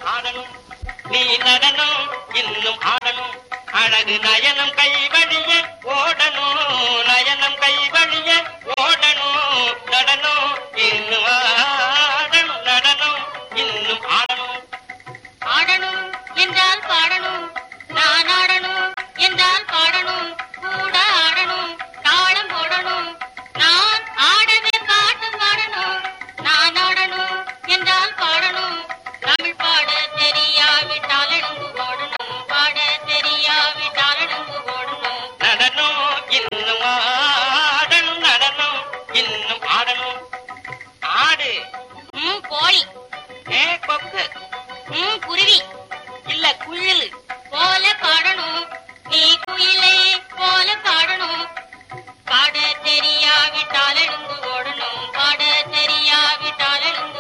ஆடணும் நீ நடனம் இன்னும் ஆடணும் அழகு நயனம் கை வழிய ஓடணும் நயனம் கை வழிய ஓடணும் நடனம் இன்னும் ஆடணும் நடனம் இன்னும் ஆடணும் ஆடணும் என்றால் பாடணும் நான் ஆடணும் என்றால் பாடணும் கூட ஆடணும் தாளம் போடணும் நான் ஆடவே பாட்டு பாடணும் நான் ஆடணும் என்றால் பாடணும் தமிழ் பாட தெரியாவிட்டால் எழுந்து ஓடணும் பாட தெரியாவிட்டால் எழுந்து ஓடணும் நடனம் இன்னும் ஆடணும் நடனம் இன்னும் ஆடணும் ஆடு கோழி கொக்கு குருவி இல்ல குயில் போல பாடணும் நீ குயிலை போல பாடணும் பாட தெரியாவிட்டால் எழுந்து ஓடணும் பாட தெரியாவிட்டால் எழுந்து